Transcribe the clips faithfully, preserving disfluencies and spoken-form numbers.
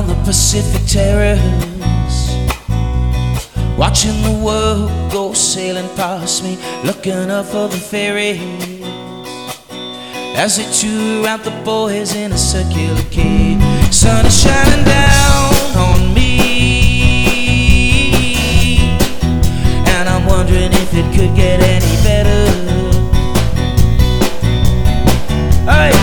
on the Pacific Terrace, watching the world go sailing past me, looking up for the ferries as they tour around the boys in a circular quay. Sun is shining down on me, and I'm wondering if it could get any better. Hey!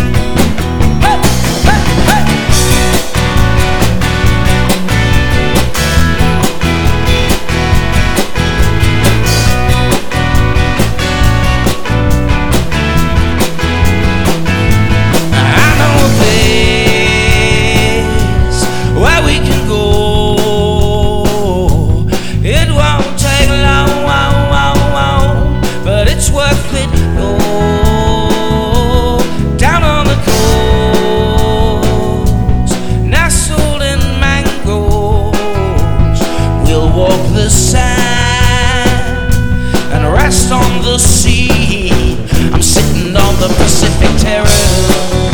On the sea, I'm sitting on the Pacific Terrace,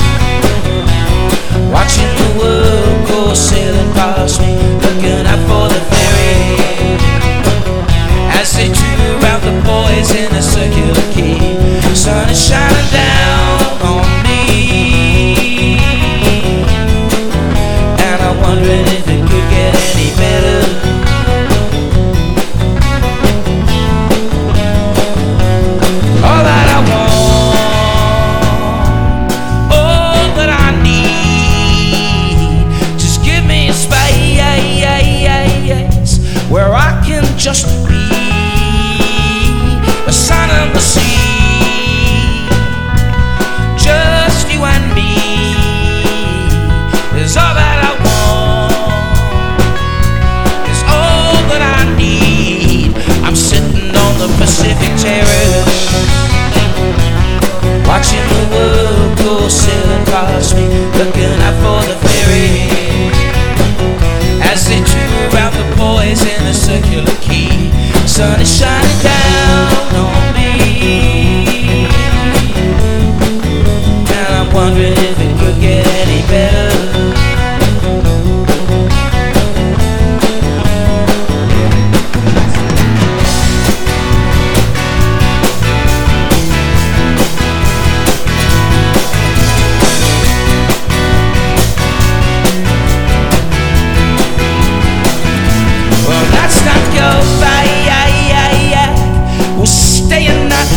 watching the world go sailing past me, looking out for the ferry as they tour around the boys in a circular quay. Sun is shining down on me, and I'm wondering if it could get any better. Where I can just be a sun on the sea, just you and me is all that I want, is all that I need. I'm sitting on the Pacific Terrace, watching the world go sailing past me, looking out for the ferry as they tour around the boys in a circular quay. Sun is shining down on me, and I'm wondering if it could get any better. We'll stay and not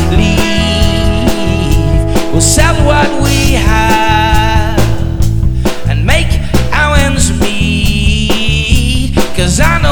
leave. We'll sell what we have and make our ends meet. 'Cause I know